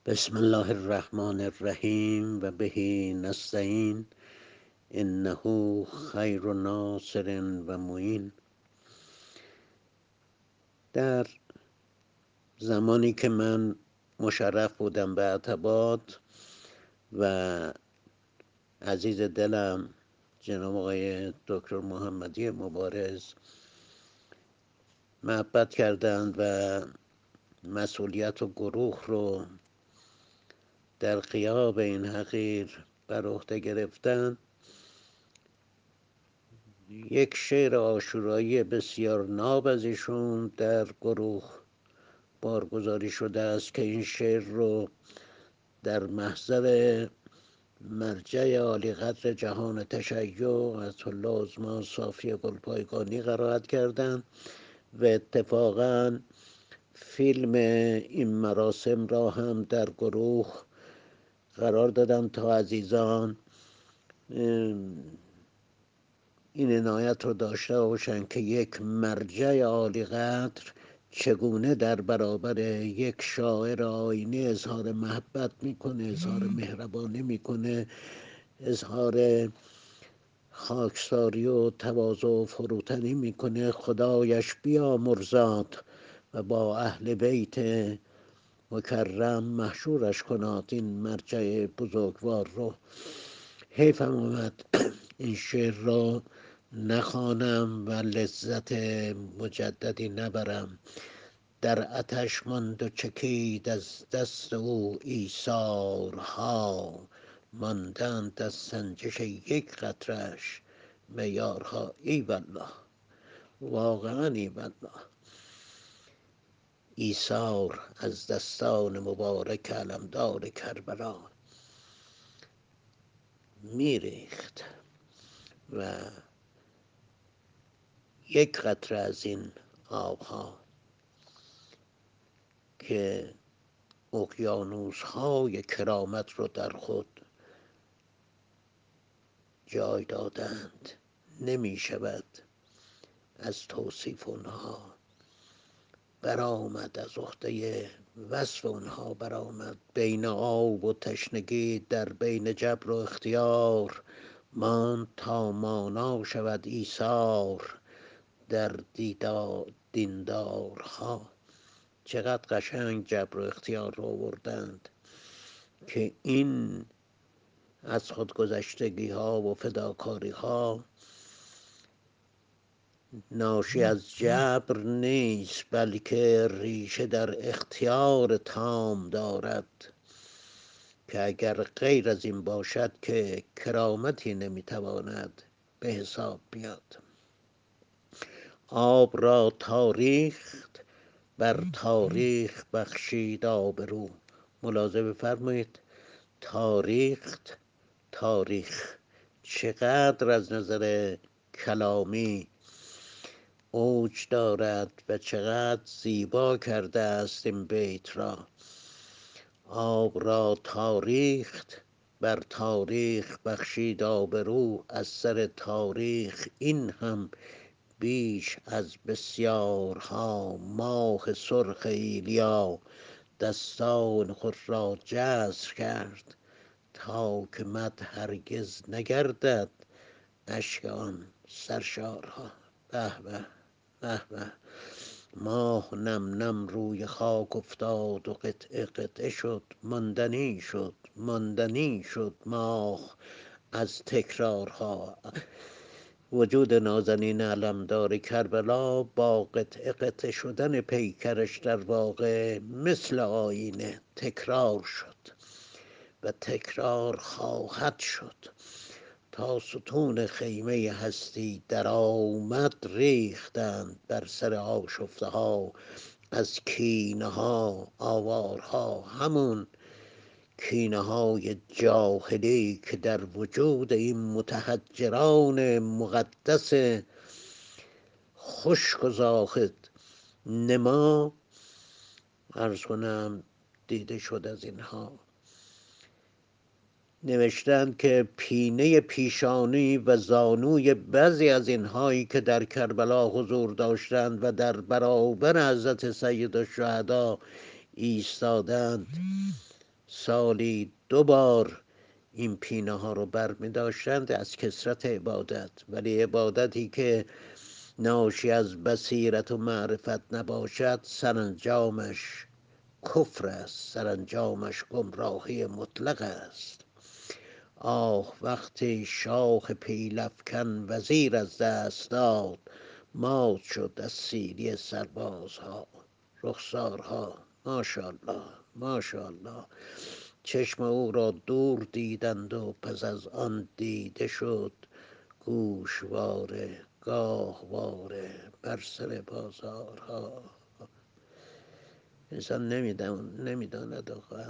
بسم الله الرحمن الرحیم و بهی نستعین انه خیر ناصر و معین. در زمانی که من مشرف بودم به عتبات و عزیز دلم جناب آقای دکتر محمدی مبارز محبت کردند و مسئولیت و گروه رو در غیاب این حقیر بر عهده گرفتند، یک شعر عاشورایی بسیار ناب از ایشون در گروه بارگذاری شده است که این شعر رو در محضر مرجع عالی قدر جهان تشیع آیت الله عظما صافی گلپایگانی قرائت کردند و اتفاقا فیلم این مراسم را هم در گروه قرار دادم تا عزیزان این عنایت رو داشته باشند که یک مرجع عالی قدر چگونه در برابر یک شاعر آینی اظهار محبت میکنه، اظهار مهربانی میکنه، اظهار خاکساری و تواضع و فروتنی میکنه. خدایش بیامرزاد و با اهل بیت مکرم محشورش کناد این مرجع بزرگوار رو. حیفم اومد این شعر را نخوانم و لذت مجددی نبرم. در آتش ماند و چکید از دست او ایثارها، ماندند از سنجش یک قطره‌اش معیارها. ای والله، واقعا ای والله، ایثار از دستان مبارک علمدار کربلا میریخت و یک قطره از این آبها که اقیانوس‌های کرامت رو در خود جای دادند نمی شود از توصیف اونها برآمد، از عهده وصف اونها برآمد. بین آب و تشنگی در بین جبر و اختیار، ماند تا مانا شود ایثار در دیندارها. چقدر قشنگ جبر و اختیار رو آوردند که این از خودگذشتگی ها و فداکاری ها ناشی از جبر نیست، بلکه ریشه در اختیار تام دارد که اگر غیر از این باشد که کرامتی نمیتواند به حساب بیاد. آب را تاریخ بر تاریخ بخشید آبرو. ملاحظه بفرمایید، تاریخ چقدر از نظر کلامی اوج دارد و چقدر زیبا کرده است این بیت را. آب را تاریخ بر تاریخ بخشید آبرو، از سر تاریخ این هم بیش از بسیارها. ماه سرخ ایلیا دستان خود را جزر کرد، تا که مد هرگز نگردد اشک آن سرشارها. به به به به. ماه نم نم روی خاک افتاد و قطعه قطعه شد، ماندنی شد ماه از تکرارها. وجود نازنین علمدار کربلا با قطعه قطعه شدن پیکرش در واقع مثل آینه تکرار شد و تکرار خواهد شد تا ستون خیمه هستی در آمد. ریختند بر سر آشفته ها از کینه ها آوارها، همون کینه های جاهلی که در وجود این متحجران مقدس خشک و زاهد نما عرض کنم دیده شد. از اینها نوشتند که پینه پیشانی و زانوی بعضی از اینهایی که در کربلا حضور داشتند و در برابر حضرت سید الشهدا ایستادند سالی 2 بار این پینه ها رو بر می داشتند از کثرت عبادت، ولی عبادتی که ناشی از بصیرت و معرفت نباشد سرانجامش کفر است، سرانجامش گمراهی مطلق است. آه وقتی شاه پیلافکن وزیر از دست داد، مات شد از سیلی سربازها رخسارها. ماشاءالله ماشاءالله. چشم او را دور دیدند و پس از آن دیده شد گوشواره گاهواره بر سر بازارها. انسان نمیداند واقعا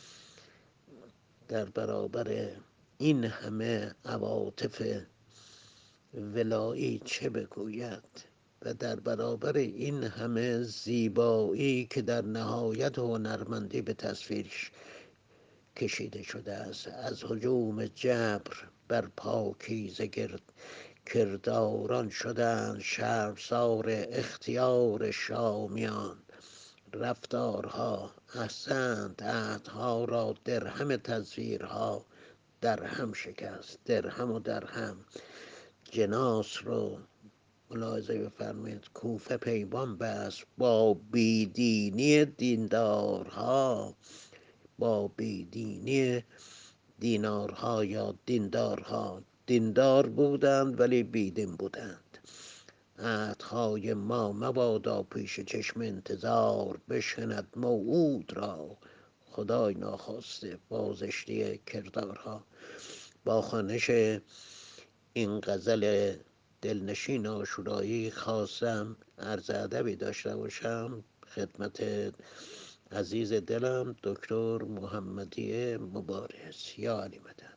در برابر این همه عواطف ولایی چه بگوید و در برابر این همه زیبایی که در نهایت هنرمندی به تصویر کشیده شده است. از هجوم جبر بر پاکیزه کرداران شدند شرمسار اختیار شامیان. رفتارها احسنت، عهدها را درهم تزویرها در هم شکست. درهم و درهم جناس رو ملاحظه بفرمایید. کوفه پیمان بست با بیدینی دیندارها، با بیدینی دینارها یا دیندارها. دیندار بودند ولی بیدین بودند. عهدهای ما مبادا پیش چشم انتظار، بشکند موعود را خدای ناخواسته بازشتی کردارها. با خوانش این غزل دلنشین عاشورایی خواستم عرض ادبی داشته باشم خدمت عزیز دلم دکتر محمدی مبارز. یا علی مدد.